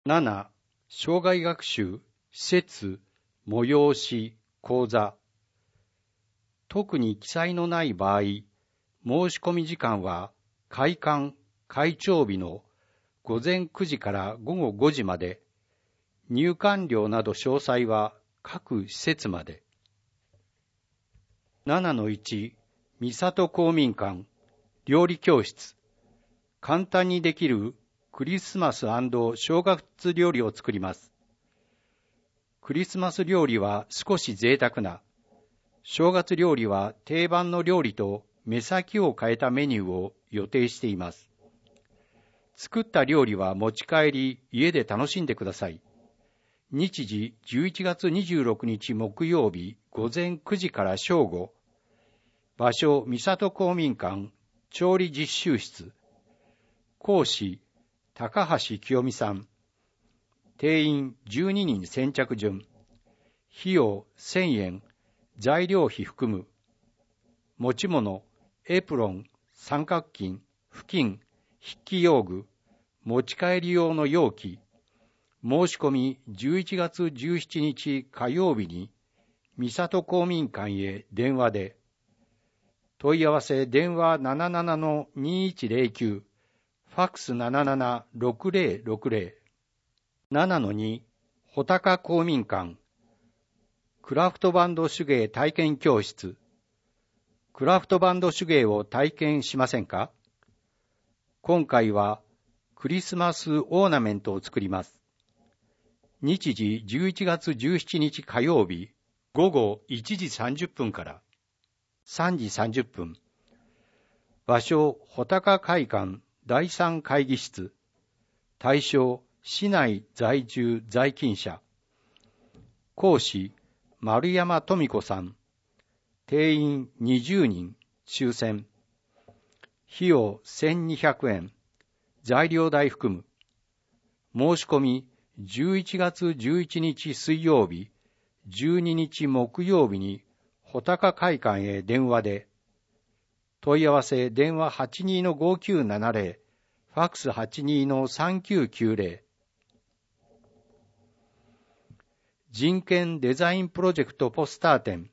7、生涯学習、施設、催し、講座。特に記載のない場合、申し込み時間は開館・開庁日の午前9時から午後5時まで、入館料など詳細は各施設まで。7-1、三郷公民館、料理教室。簡単にできるクリスマス&正月料理を作ります。クリスマス料理は少し贅沢な、正月料理は定番の料理と目先を変えたメニューを予定しています。作った料理は持ち帰り、家で楽しんでください。日時11月26日木曜日午前9時から正午。場所三郷公民館調理実習室。講師高橋清美さん。定員12人先着順。費用1000円。材料費含む。持ち物エプロン、三角巾、布巾、筆記用具、持ち帰り用の容器。申し込み11月17日火曜日に三郷公民館へ電話で。問い合わせ電話 77-2109、ファックス 77-6060。7-2、穂高公民館。クラフトバンド手芸体験教室。クラフトバンド手芸を体験しませんか？今回はクリスマスオーナメントを作ります。日時11月17日火曜日午後1時30分から3時30分。場所穂高会館第3会議室。対象市内在住在勤者。講師丸山富子さん。定員20人抽選。費用1200円。材料代含む。申し込み11月11日水曜日、12日木曜日に穂高会館へ電話で。問い合わせ電話 82-5970、ファックス 82-3990。人権デザインプロジェクトポスター展。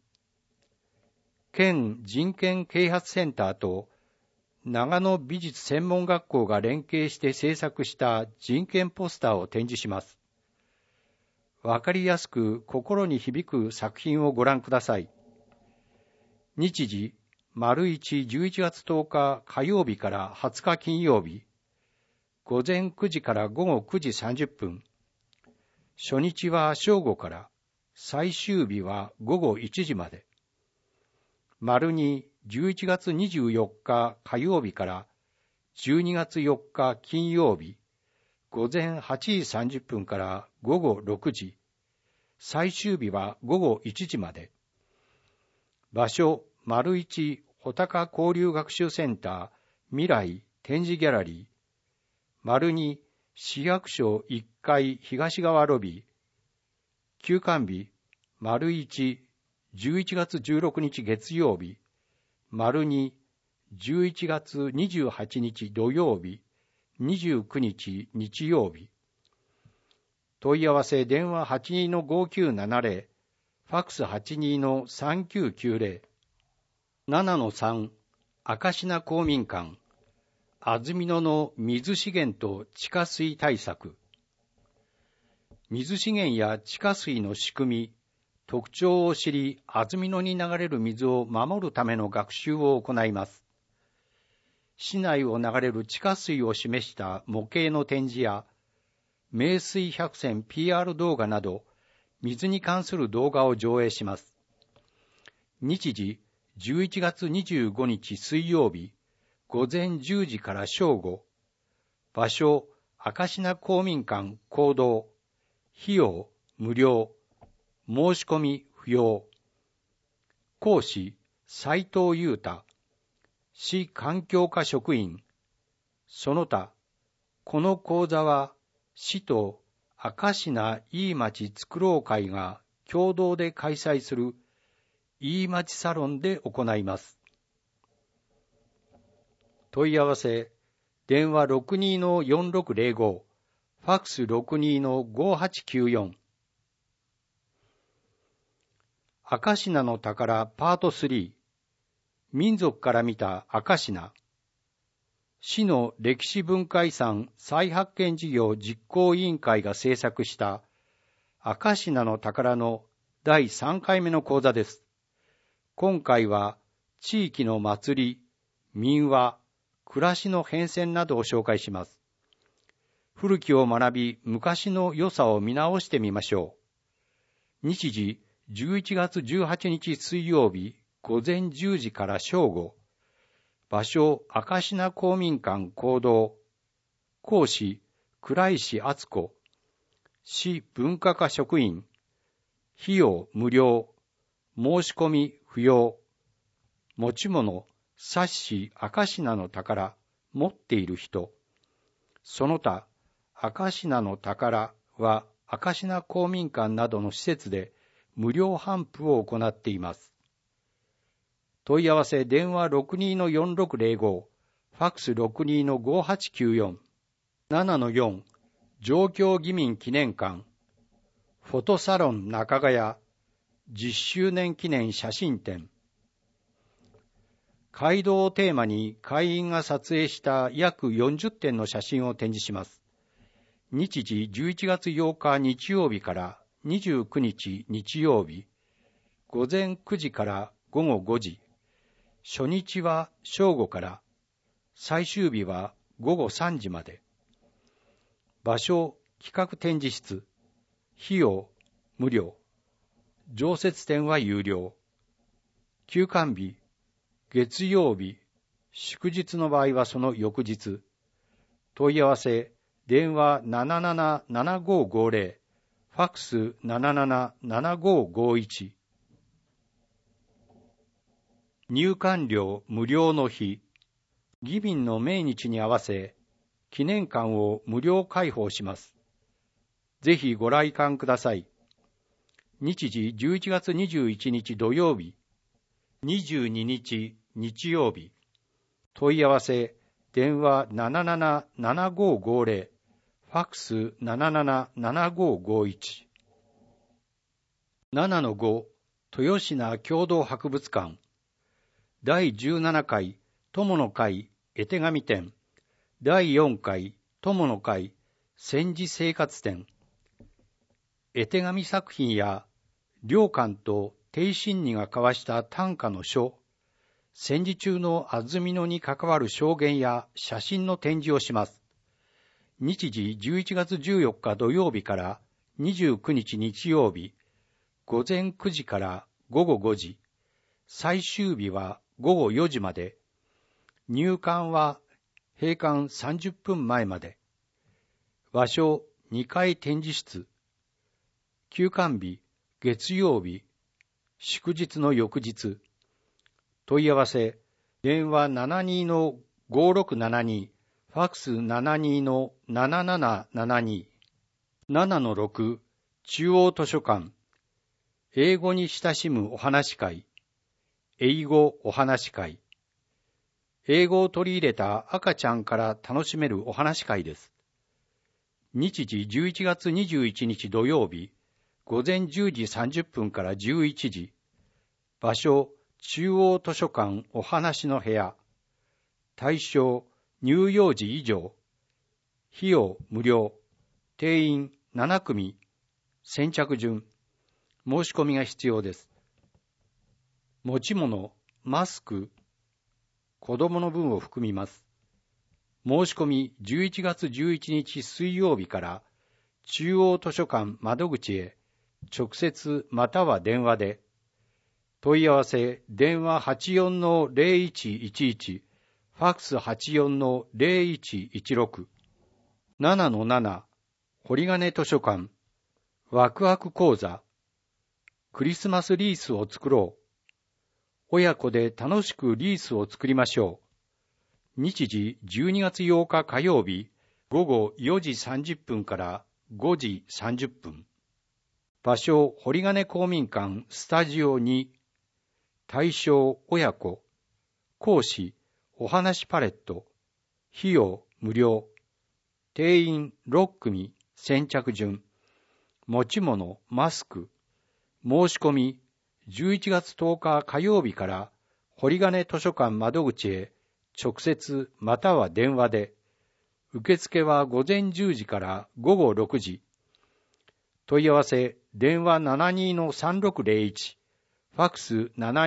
県人権啓発センターと長野美術専門学校が連携して制作した人権ポスターを展示します。わかりやすく心に響く作品をご覧ください。日時、11月10日火曜日から20日金曜日、午前9時から午後9時30分。初日は正午から、最終日は午後1時まで。2、11月24日火曜日から12月4日金曜日、午前8時30分から午後6時、最終日は午後1時まで。場所、1、穂高交流学習センター未来展示ギャラリー。2、市役所1階東側ロビー。休館日、1、11月16日月曜日。2、11月28日土曜日、29日日曜日。問い合わせ電話 82-5970、ファックス 82-3990。7-3、明科公民館。安曇野の水資源と地下水対策。水資源や地下水の仕組み、特徴を知り、安曇野に流れる水を守るための学習を行います。市内を流れる地下水を示した模型の展示や、名水百選 PR 動画など、水に関する動画を上映します。日時、11月25日水曜日、午前10時から正午。場所、明科公民館講堂。費用、無料。申し込み不要。講師、斉藤裕太。市環境課職員。その他、この講座は、市と明科いい町つくろう会が共同で開催するいい町サロンで行います。問い合わせ、電話 62-4605、フファックス 62-5894。アカシナの宝パート3。民族から見たアカシナ。市の歴史文化遺産再発見事業実行委員会が制作したアカシナの宝の第3回目の講座です。今回は地域の祭り、民話、暮らしの変遷などを紹介します。古きを学び、昔の良さを見直してみましょう。日時11月18日水曜日午前10時から正午。場所、アカシナ公民館講堂。講師、倉石敦子。市文化課職員。費用無料。申し込み不要。持ち物、冊子、アカシナの宝、持っている人。その他、アカシナの宝は、アカシナ公民館などの施設で無料頒布を行っています。問い合わせ電話 62-4605、ファックス 62-5894、7-4、上京義民記念館、フォトサロン中ヶ谷、10周年記念写真展。街道をテーマに会員が撮影した約40点の写真を展示します。日時11月8日日曜日から29日日曜日、午前9時から午後5時、初日は正午から、最終日は午後3時まで。場所、企画展示室、費用、無料。常設展は有料。休館日、月曜日、祝日の場合はその翌日。問い合わせ、電話 77-7550、ファックス 77-7551。入館料無料の日。義民の命日に合わせ、記念館を無料開放します。ぜひご来館ください。日時11月21日土曜日、22日日曜日。問い合わせ、電話 77-7550、ファックス 77-7551。7-5、豊品共同博物館。第17回友の会絵手紙展。第4回友の会戦時生活展。絵手紙作品や良寛と貞真尼が交わした短歌の書、戦時中の安曇野に関わる証言や写真の展示をします。日時11月14日土曜日から29日日曜日、午前9時から午後5時、最終日は午後4時まで、入館は閉館30分前まで。場所、2階展示室。休館日、月曜日、祝日の翌日。問い合わせ、電話 72-5672、ファックス 72-7772。7-6、中央図書館。英語に親しむお話会。英語お話会。英語を取り入れた赤ちゃんから楽しめるお話会です。日時11月21日土曜日、午前10時30分から11時。場所、中央図書館お話の部屋。対象、乳幼児以上。費用無料。定員7組。先着順。申し込みが必要です。持ち物、マスク、子供の分を含みます。申し込み11月11日水曜日から中央図書館窓口へ直接または電話で。問い合わせ電話 84-0111、ファックス 84-0116。7-7、堀金図書館、ワクワク講座、クリスマスリースを作ろう。親子で楽しくリースを作りましょう。日時12月8日火曜日、午後4時30分から5時30分。場所、堀金公民館スタジオ2。対象、親子。講師、お話パレット。費用、無料。 定員6組、先着順。持ち物、マスク。申し込み、11月10日火曜日から堀金図書館窓口へ直接または電話で、受付は午前10時から午後6時。問い合わせ、電話 72-3601、ファックス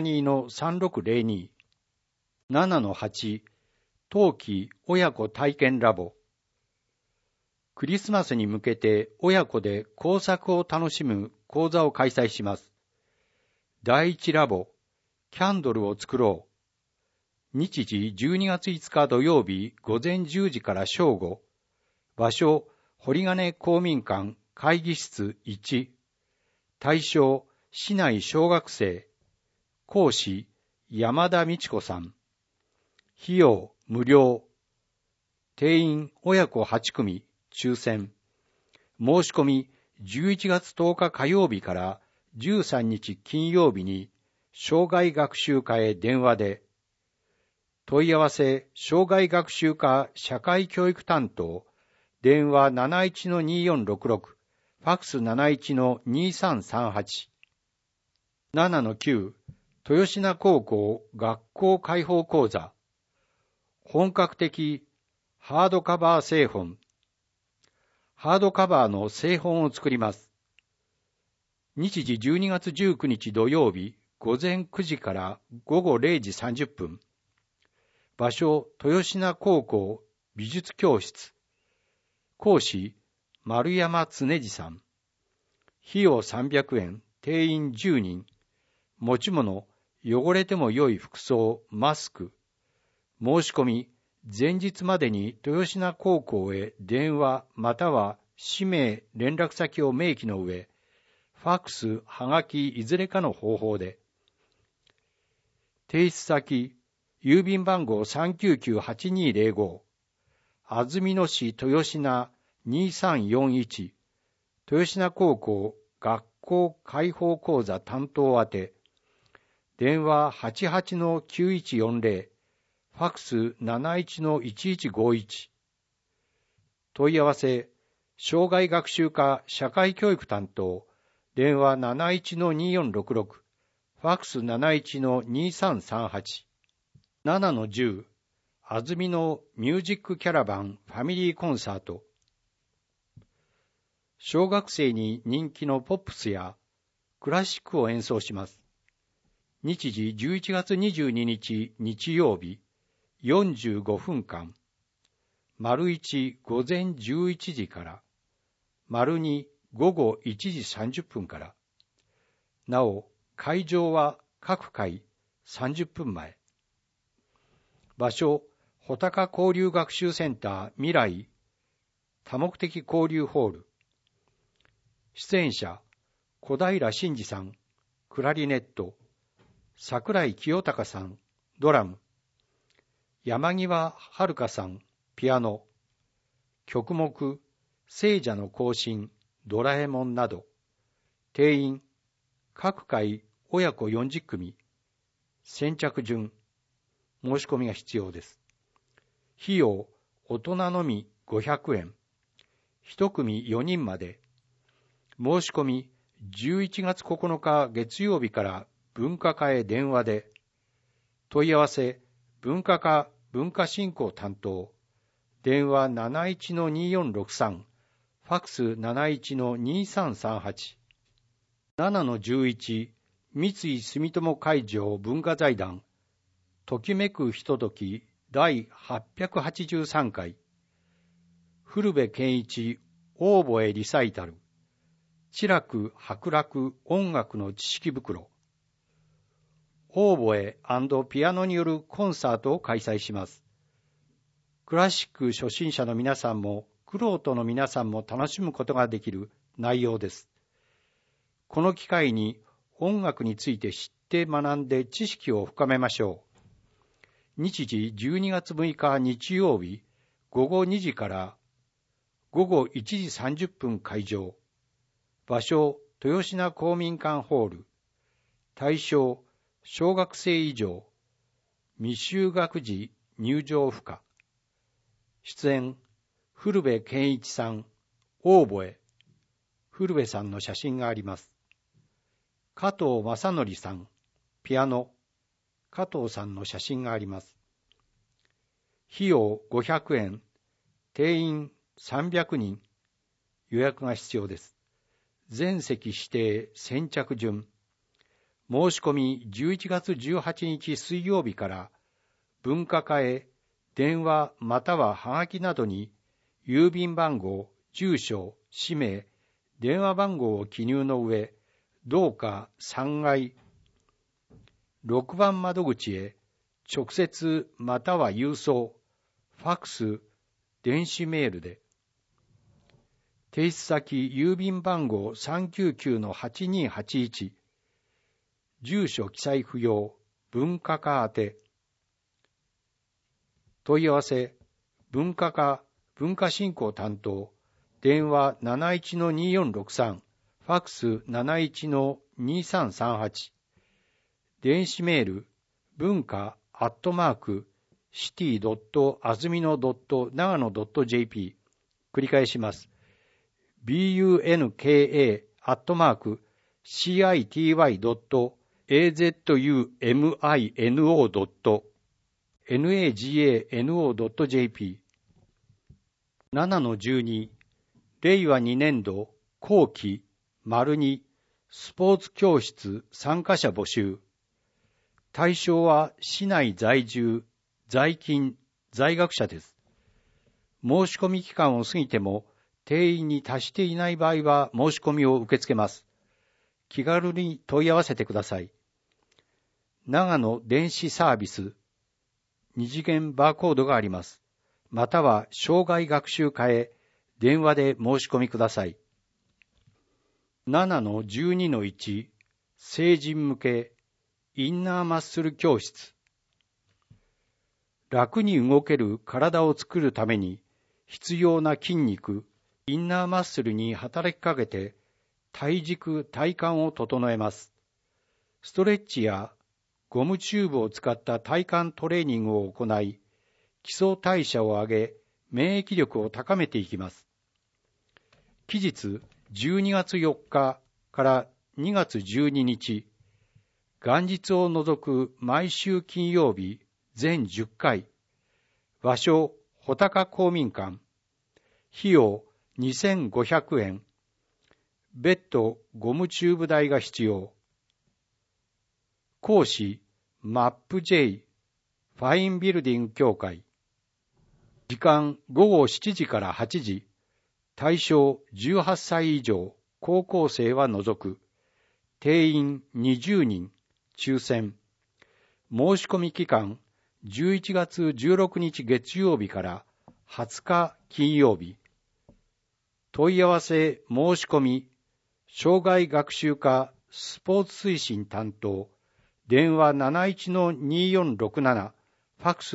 72-3602、7-8、冬季親子体験ラボ。クリスマスに向けて親子で工作を楽しむ講座を開催します。第1ラボ、キャンドルを作ろう。日時12月5日土曜日午前10時から正午。場所、堀金公民館会議室1。対象、市内小学生。講師、山田美智子さん。費用、無料。定員、親子8組、抽選。申し込み、11月10日火曜日から13日金曜日に、障害学習課へ電話で、問い合わせ、障害学習課社会教育担当、電話 71-2466、ファックス 71-2338。7-9、豊品高校学校開放講座。本格的ハードカバー製本。ハードカバーの製本を作ります。日時12月19日土曜日午前9時から午後0時30分。場所、豊品高校美術教室。講師、丸山恒次さん。費用300円、定員10人。持ち物、汚れても良い服装、マスク。申し込み、前日までに豊品高校へ電話または氏名、連絡先を明記の上、ファックス、はがきいずれかの方法で。提出先、郵便番号 399-8205、安曇野市豊品2341、豊品高校学校開放講座担当宛て、電話 88-9140、ファックス 71-1151。問い合わせ、障害学習課社会教育担当、電話 71-2466、ファックス 71-2338。7-10、安曇野ミュージックキャラバンファミリーコンサート。小学生に人気のポップスやクラシックを演奏します。日時11月22日日曜日、45分間。丸1午前11時から、丸2午後1時30分から。なお、会場は各回30分前。場所、穂高交流学習センター未来多目的交流ホール。出演者、小平慎二さん、クラリネット、桜井清隆さん、ドラム、山際遥さん、ピアノ、曲目、聖者の行進、ドラえもんなど、定員、各回親子40組、先着順、申し込みが必要です。費用、大人のみ500円、1組4人まで、申し込み、11月9日月曜日から文化課へ電話で、問い合わせ、文化課文化振興担当、電話 71-2463、ファックス 71-2338。7-11、三井住友海上文化財団、ときめくひととき第883回、古部健一オーボエリサイタル、知楽博楽音楽の知識袋、オーボエ&ピアノによるコンサートを開催します。クラシック初心者の皆さんも、玄人の皆さんも楽しむことができる内容です。この機会に音楽について知って学んで知識を深めましょう。日時12月6日日曜日、午後2時から午後1時30分会場。場所、豊品公民館ホール。対象、小学生以上。未就学児入場不可。出演、 古部健一さん、オーボエ、古部さんの写真があります。加藤正則さん、ピアノ、加藤さんの写真があります。費用500円、定員300人、予約が必要です。全席指定、先着順。申し込み11月18日水曜日から文化課へ電話またははがきなどに郵便番号、住所、氏名、電話番号を記入の上、どうか3階6番窓口へ直接または郵送、ファックス、電子メールで。提出先郵便番号 399-8281、住所記載不要、文化課宛て。問い合わせ、文化課、文化振興担当、電話 71-2463、ファックス 71-2338、電子メール、文化@city.azumino.nagano.jp。繰り返します。bunka@city.azumino.nagano.jp。 7-12、令和2年度後期 ② スポーツ教室参加者募集。対象は市内在住、在勤、在学者です。申し込み期間を過ぎても定員に達していない場合は申し込みを受け付けます。気軽に問い合わせてください。長野電子サービス、2次元バーコードがあります。または障害学習課へ電話で申し込みください。7-12-1、成人向けインナーマッスル教室。楽に動ける体を作るために必要な筋肉、インナーマッスルに働きかけて体軸、体幹を整えます。ストレッチやゴムチューブを使った体幹トレーニングを行い、基礎代謝を上げ、免疫力を高めていきます。期日12月4日から2月12日、元日を除く毎週金曜日全10回、場所、穂高公民館、費用2500円、別途ゴムチューブ代が必要。講師、マップ J、ファインビルディング協会。時間午後7時から8時、対象18歳以上、高校生は除く、定員20人、抽選。申し込み期間、11月16日月曜日から20日金曜日。問い合わせ申し込み、障害学習課スポーツ推進担当、電話 71-2467、ファックス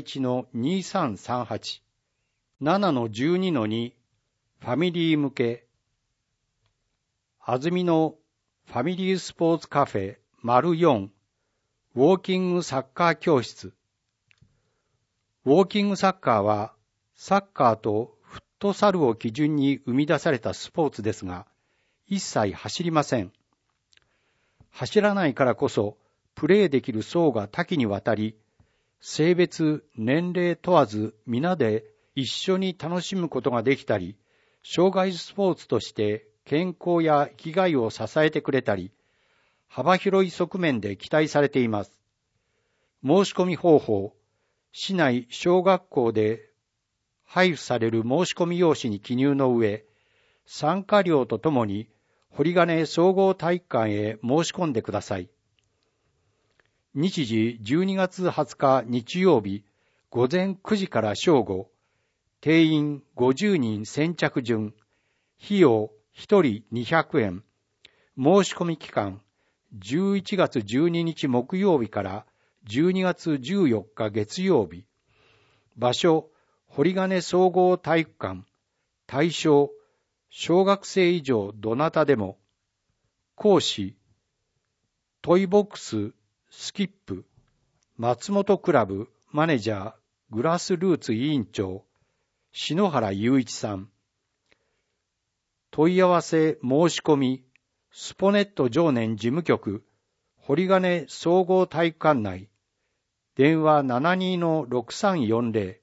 71-2338、7-12-2、ファミリー向け、安曇野ファミリースポーツカフェ �4、ウォーキングサッカー教室。ウォーキングサッカーは、サッカーとフットサルを基準に生み出されたスポーツですが、一切走りません。走らないからこそ、プレーできる層が多岐にわたり、性別、年齢問わず皆で一緒に楽しむことができたり、障害スポーツとして健康や生きがいを支えてくれたり、幅広い側面で期待されています。申し込み方法、市内小学校で配布される申し込み用紙に記入の上、参加料とともに堀金総合体育館へ申し込んでください。日時12月20日日曜日午前9時から正午、定員50人先着順、費用1人200円、申し込み期間11月12日木曜日から12月14日月曜日、場所堀金総合体育館、対象小学生以上どなたでも、講師トイボックススキップ松本クラブマネージャーグラスルーツ委員長篠原雄一さん。問い合わせ申し込み、スポネット常年事務局、堀金総合体育館内、電話 72-6340